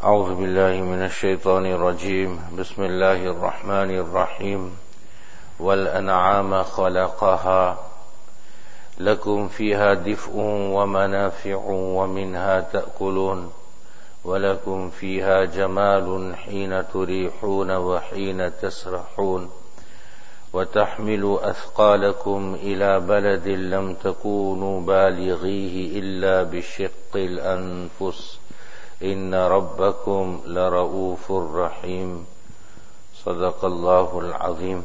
أعوذ بالله من الشيطان الرجيم بسم الله الرحمن الرحيم والأنعام خلقها لكم فيها دفء ومنافع ومنها تأكلون ولكم فيها جمال حين تريحون وحين تسرحون وتحملوا أثقالكم إلى بلد لم تكونوا بالغيه إلا بشق الأنفس إن ربكم لرؤوف رحيم صدق الله العظيم.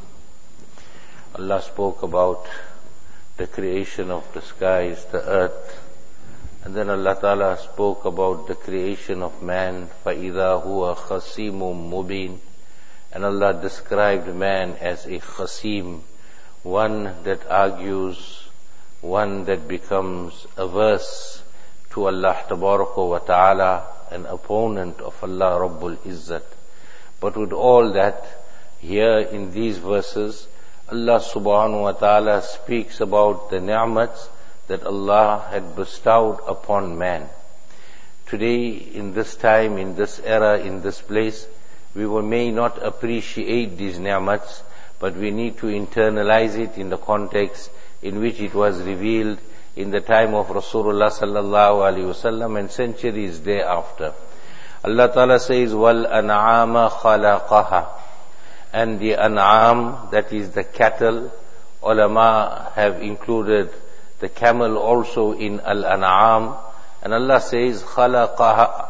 Allah spoke about the creation of the skies, the earth, and then Allah Ta'ala spoke about the creation of man, فَإِذَا هُوَ خَصِيمٌ مُبِينٌ, and Allah described man as a khasim, one that argues, one that becomes averse to Allah Tabaraka wa Ta'ala, an opponent of Allah Rabbul Izzat. But with all that, here in these verses, Allah Subhanahu wa Ta'ala speaks about the ni'mats that Allah had bestowed upon man. Today, in this time, in this era, in this place, we may not appreciate these ni'mats, but we need to internalize it in the context in which it was revealed in the time of Rasulullah sallallahu alaihi wasallam and centuries thereafter. Allah Ta'ala says, "Wal an'ama khalaqaha," and the an'am, that is the cattle. Ulama have included the camel also in al-an'am, and Allah says, "Khalaqaha,"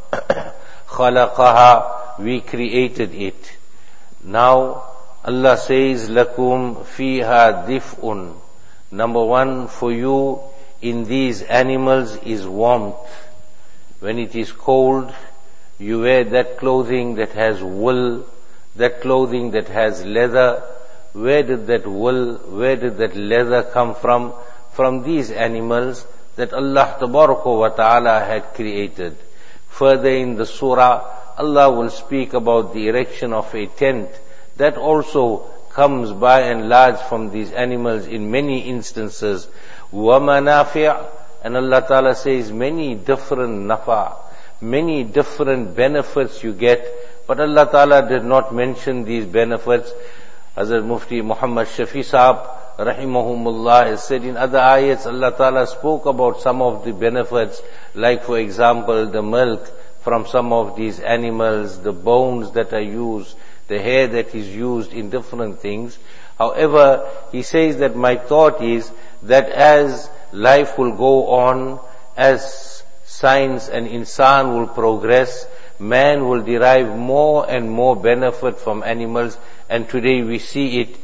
khalaqaha, we created it. Now Allah says, "Lakum fiha dif'un." Number one, for you in these animals is warmth. When it is cold, you wear that clothing that has wool, that clothing that has leather. Where did that wool, where did that leather come from? From these animals that Allah Tabaraka wa Ta'ala had created. Further in the surah, Allah will speak about the erection of a tent. That also comes by and large from these animals in many instances. وَمَنَافِعَ, and Allah Ta'ala says many different nafa, many different benefits you get, but Allah Ta'ala did not mention these benefits. Hazrat Mufti Muhammad Shafi Sahab rahimahumullah has said in other ayats, Allah Ta'ala spoke about some of the benefits, like for example the milk from some of these animals, the bones that are used, the hair that is used in different things. However, he says that my thought is that as life will go on, as science and insan will progress, man will derive more and more benefit from animals, and today we see it.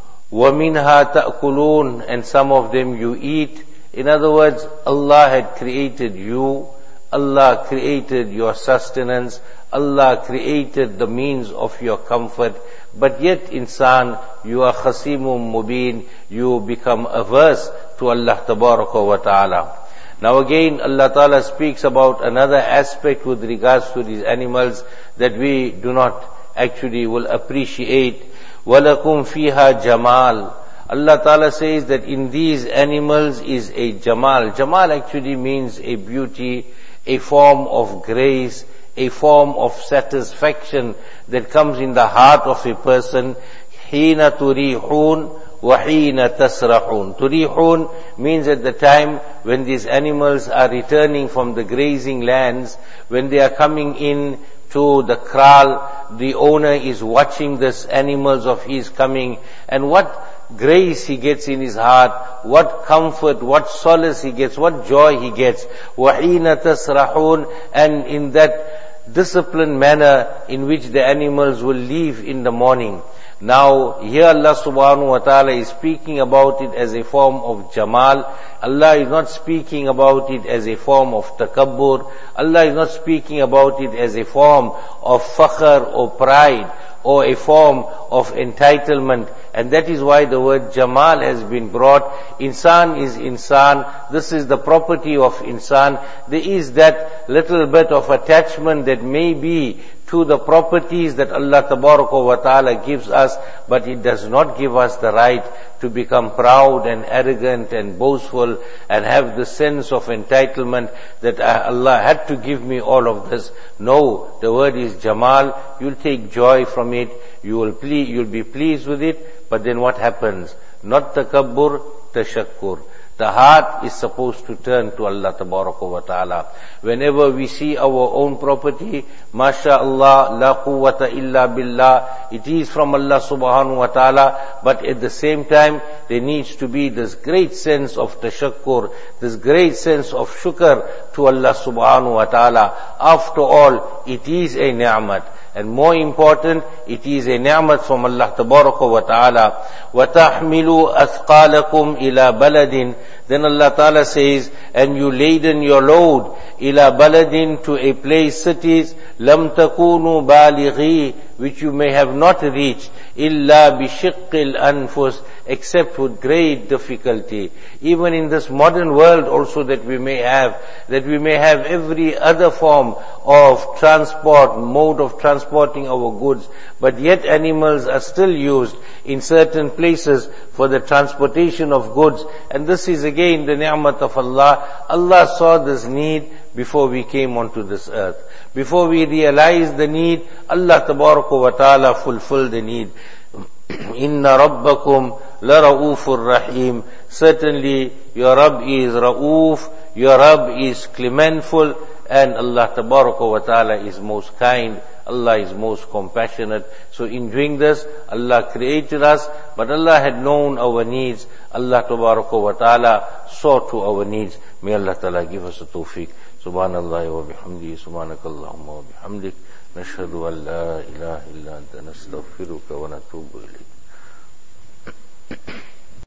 وَمِنْهَا تَأْكُلُونَ, and some of them you eat. In other words, Allah had created you, Allah created your sustenance, Allah created the means of your comfort, but yet insan, you are khasimun mubin, you become averse to Allah Tabaraka wa Ta'ala. Now again, Allah Ta'ala speaks about another aspect with regards to these animals that we do not actually will appreciate. وَلَكُمْ فِيهَا جَمَالٌ, Allah Ta'ala says that in these animals is a jamal. Jamal actually means a beauty, a form of grace, a form of satisfaction that comes in the heart of a person. حِينَ تُرِيحُونَ وَحِينَ تَسْرَحُونَ. Turihun means at the time when these animals are returning from the grazing lands, when they are coming in to the kraal, the owner is watching this animals of his coming, and what grace he gets in his heart, what comfort, what solace he gets, what joy he gets. وَحِينَ تَسْرَحُونَ, and in that disciplined manner in which the animals will leave in the morning. Now, here Allah subhanahu wa ta'ala is speaking about it as a form of jamal. Allah is not speaking about it as a form of takabbur. Allah is not speaking about it as a form of fakhr or pride or a form of entitlement. And that is why the word jamal has been brought. Insan is insan. This is the property of insan. There is that little bit of attachment that may be to the properties that Allah Tabaraka wa Ta'ala gives us, but it does not give us the right to become proud and arrogant and boastful and have the sense of entitlement that Allah had to give me all of this. No, the word is Jamal. You'll take joy from it. You'll be pleased with it. But then what happens? Not takabbur, tashakkur. The heart is supposed to turn to Allah Tabaraka wa Ta'ala. Whenever we see our own property, MashaAllah, la quwwata illa billah, it is from Allah Subhanahu wa Ta'ala, but at the same time, there needs to be this great sense of tashakkur, this great sense of shukr to Allah Subhanahu wa Ta'ala. After all, it is a ni'mat. And more important, it is a ni'mat from Allah Tabaraka wa Ta'ala. وَتَحْمِلُوا أَثْقَالَكُمْ إِلَى بَلَدٍ. Then Allah Ta'ala says, and you laden your load, إِلَى بَلَدٍ, to a place, cities, لَمْ تَكُونُوا بَالِغِي, which you may have not reached, إِلَّا بِشِقِّ الْأَنفُسِ, except with great difficulty. Even in this modern world also that we may have every other form of transport, mode of transporting our goods, but yet animals are still used in certain places for the transportation of goods. And this is again the ni'mat of Allah. Allah saw this need before we came onto this earth. Before we realized the need, Allah Tabaraka wa Ta'ala fulfilled the need. Inna Rabbakum la Ra'ufur Rahim. Certainly your Rabb is Ra'uf, your Rabb is clementful, and Allah Tabaraka wa Ta'ala is most kind. Allah is most compassionate. So in doing this, Allah created us, but Allah had known our needs. Allah Tabaraka wa Ta'ala saw to our needs. May Allah Ta'ala give us a tawfiq. Subhanallah wa bihamdihi, subhanakallahumma wa bihamdik, nashhadu an la ilaha illa anta nastaghfiruka wa natubu ilayk.